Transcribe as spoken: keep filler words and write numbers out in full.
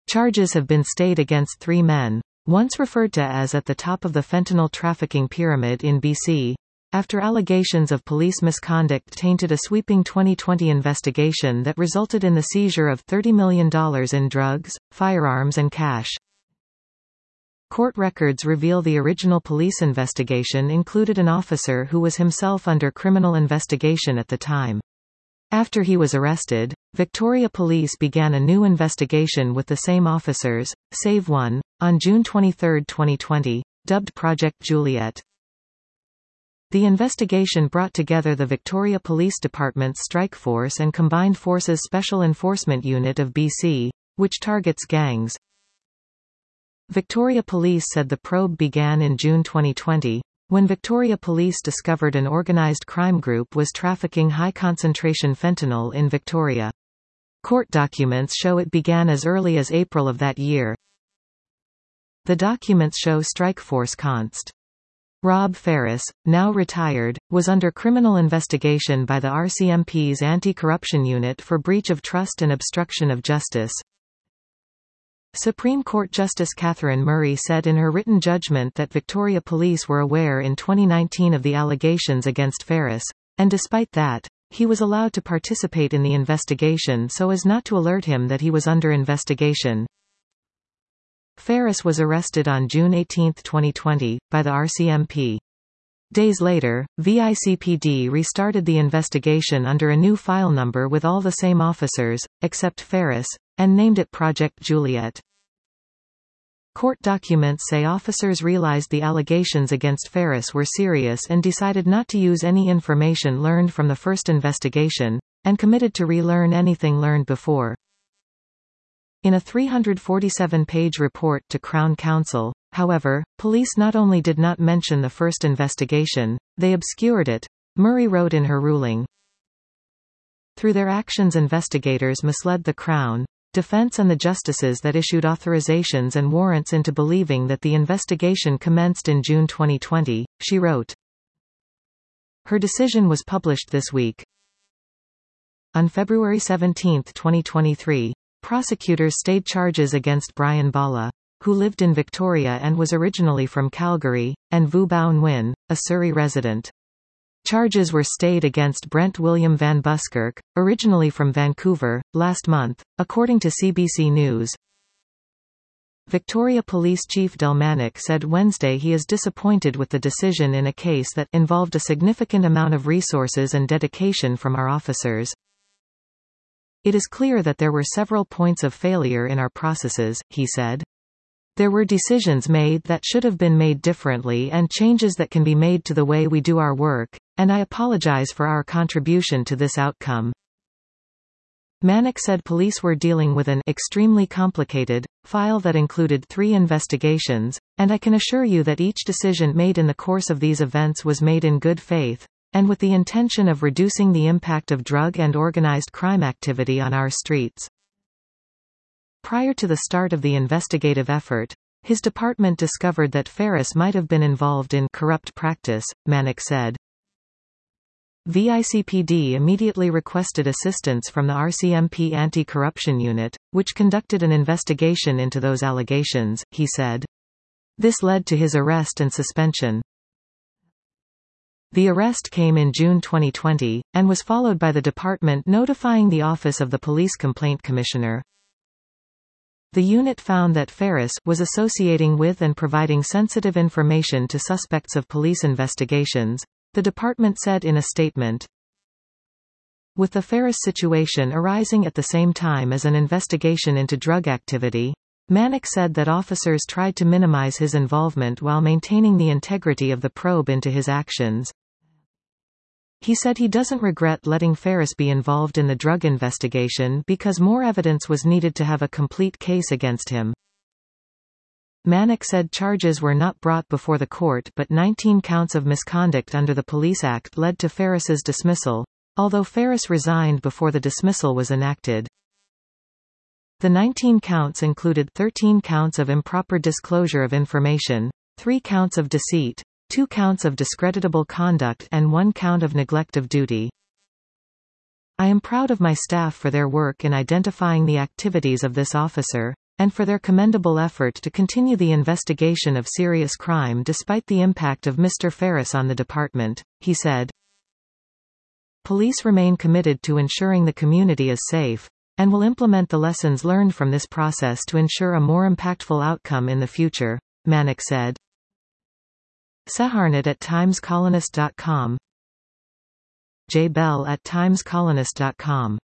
Charges have been stayed against three men, once referred to as at the top of the fentanyl trafficking pyramid in B C, after allegations of police misconduct tainted a sweeping twenty twenty investigation that resulted in the seizure of thirty million dollars in drugs, firearms and cash. Court records reveal the original police investigation included an officer who was himself under criminal investigation at the time. After he was arrested, Victoria Police began a new investigation with the same officers, save one, on June twenty-third, twenty twenty, dubbed Project Juliet. The investigation brought together the Victoria Police Department's Strike Force and Combined Forces Special Enforcement Unit of B C, which targets gangs. Victoria Police said the probe began in June twenty twenty, when Victoria Police discovered an organised crime group was trafficking high-concentration fentanyl in Victoria. Court documents show it began as early as April of that year. The documents show Strikeforce Const. Rob Ferris, now retired, was under criminal investigation by the R C M P's Anti-Corruption Unit for breach of trust and obstruction of justice. Supreme Court Justice Catherine Murray said in her written judgment that Victoria Police were aware in twenty nineteen of the allegations against Ferris, and despite that, he was allowed to participate in the investigation so as not to alert him that he was under investigation. Ferris was arrested on June eighteenth, twenty twenty, by the R C M P. Days later, V I C P D restarted the investigation under a new file number with all the same officers, except Ferris, and named it Project Juliet. Court documents say officers realized the allegations against Ferris were serious and decided not to use any information learned from the first investigation, and committed to relearn anything learned before. In a three hundred forty-seven page report to Crown Counsel, however, police not only did not mention the first investigation, they obscured it, Murray wrote in her ruling. Through their actions, investigators misled the Crown, defense and the justices that issued authorizations and warrants into believing that the investigation commenced in June twenty twenty, she wrote. Her decision was published this week. On February seventeenth, twenty twenty-three, prosecutors stayed charges against Brian Bala, who lived in Victoria and was originally from Calgary, and Vu Bao Nguyen, a Surrey resident. Charges were stayed against Brent William Van Buskirk, originally from Vancouver, last month, according to C B C News. Victoria Police Chief Del Manic said Wednesday he is disappointed with the decision in a case that involved a significant amount of resources and dedication from our officers. It is clear that there were several points of failure in our processes, he said. There were decisions made that should have been made differently and changes that can be made to the way we do our work, and I apologize for our contribution to this outcome. Manic said police were dealing with an extremely complicated file that included three investigations, and I can assure you that each decision made in the course of these events was made in good faith, and with the intention of reducing the impact of drug and organized crime activity on our streets. Prior to the start of the investigative effort, his department discovered that Ferris might have been involved in corrupt practice, Manic said. V I C P D immediately requested assistance from the R C M P Anti-Corruption Unit, which conducted an investigation into those allegations, he said. This led to his arrest and suspension. The arrest came in June twenty twenty, and was followed by the department notifying the Office of the Police Complaint Commissioner. The unit found that Ferris was associating with and providing sensitive information to suspects of police investigations, the department said in a statement. With the Ferris situation arising at the same time as an investigation into drug activity, Manic said that officers tried to minimize his involvement while maintaining the integrity of the probe into his actions. He said he doesn't regret letting Ferris be involved in the drug investigation because more evidence was needed to have a complete case against him. Manic said charges were not brought before the court, but nineteen counts of misconduct under the Police Act led to Ferris's dismissal, although Ferris resigned before the dismissal was enacted. The nineteen counts included thirteen counts of improper disclosure of information, three counts of deceit, two counts of discreditable conduct and one count of neglect of duty. I am proud of my staff for their work in identifying the activities of this officer, and for their commendable effort to continue the investigation of serious crime despite the impact of Mister Ferris on the department, he said. Police remain committed to ensuring the community is safe, and will implement the lessons learned from this process to ensure a more impactful outcome in the future, Manik said. Seharnat at times colonist dot com, J Bell at times colonist dot com